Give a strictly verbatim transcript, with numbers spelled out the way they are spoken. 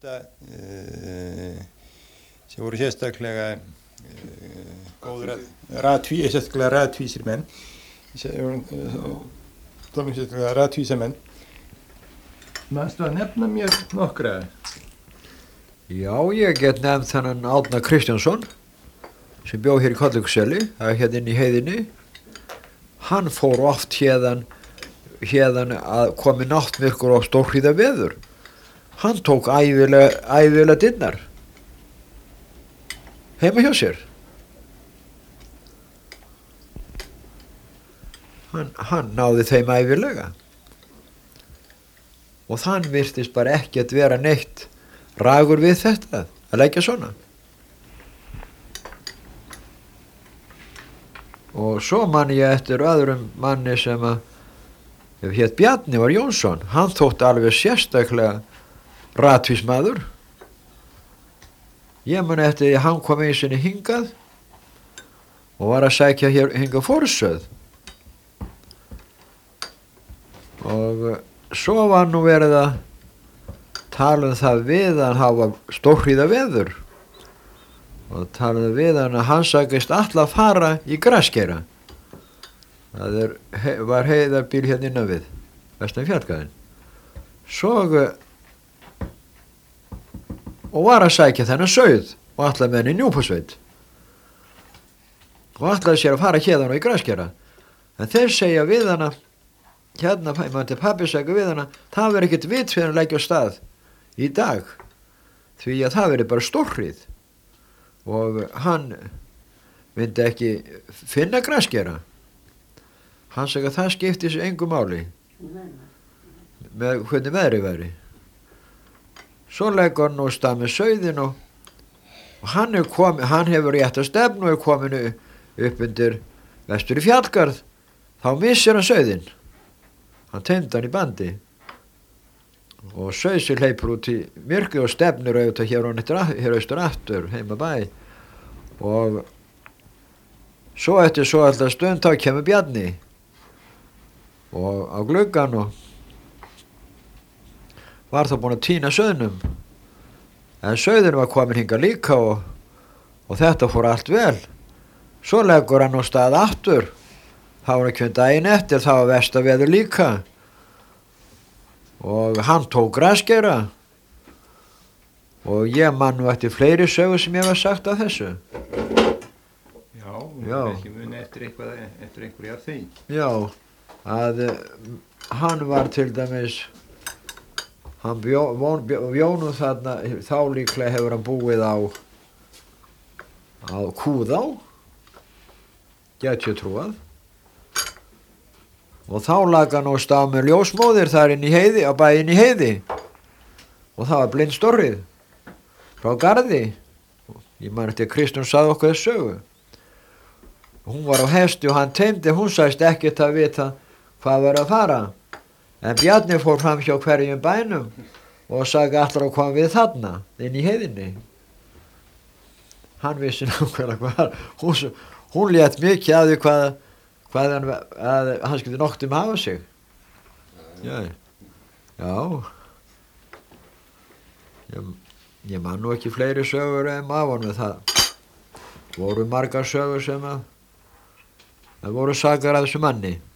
uh, sem voru sérstaklega uh, góður ratví, sérstaklega ratvísir menn, tónum sérstaklega ratvísa menn. Manstu að nefna mér nokkra? Já, ég get nefnt þennan Árna Kristjánsson sem bjó hér í Kollvíkurseli, það er hérna inn í heiðinni. Hann fór oft hérðan, hérðan að komi náttmyrkur og stórhríða veður. Hann tók ævilega, ævilega dynnar heima hjá sér. Hann, hann náði þeim ævilega. Og þann virtist bara ekkert vera neitt ragur við þetta, að leggja svona. Og svo man ég eftir öðrum manni sem að hét Bjarni var Jónsson. Hann þótti alveg sérstaklega ratvísmaður. Ég man eftir því að hann kom einu sinni hingað og var að sækja hér hingað forsöð. Og svo var nú verið að tala um það við hann hafa stórhríða veður og talaði við hann að hann sagðist alltaf að fara í Graskeyra. Það er, var heiðarbíl hérna innan við vestan fjallgarðinn. Svo og var að sækja þennan sauð og ætlaði með henni í Núpasveit og ætlaði sér að fara hérna í Graskeyra. En þeir segja við hann að hérna, mann til pabbi segja við hana, það verður ekkert vit fyrir að leggja á stað í dag, því að það verður bara stórhríð og hann myndi ekki finna Graskeyra. Hann segja að það skipti sér engu máli með hvernig veðrið væri. Svo leggur hann nú stað með sauðin og, og hann, er komin, hann hefur rétta stefnu og er komin upp undir vestur í fjallgarð. Þá missir hann sauðin. Hann teymdi hann í bandi og sauðsir hleypur út í myrkrið og stefnir auðvitað hér, eftir, hér austur aftur heima bæ. Og svo eftir svo alltaf stund þá kemur Bjarni og á gluggan og var þá búinn að týna sauðnum. En sauðin var komin hingað líka og, og þetta fór allt vel. Svo leggur hann á stað aftur. Það var ekki um daginn eftir, það var vestaveður líka. Og hann tók Graskeyra. Og ég man nú eftir fleiri sögur sem ég var sagt af þessu. Já, Já. Ekki muni eftir eitthvað, eftir einhverju af því. Já, að hann var til dæmis, hann bjó, bjó, bjónu þarna, þá líklega hefur hann búið á, á Kúðá, get ég trúað. Og þá lag hann á stað með ljósmóðir þar inn í heiði, á bæinn í heiði. Og það var blind stórrið frá Garði. Ég man eftir að Kristján sagði okkur þessu sögu. Hún var á hesti og hann teymdi, hún sagðist ekkert að vita hvað var að fara. En Bjarni fór fram hjá hverjum bænum og sagði allar að koma við þarna, inn í heiðinni. Hann vissi nákvæmlega hvað, hún, hún lét mikið að því hvað hvað hann, að hann skildi nokt um hafa sig. Já. Já. Ég, ég man nú ekki fleiri sögur en af honum. Það voru margar sögur sem að það voru sakar af þessu manni.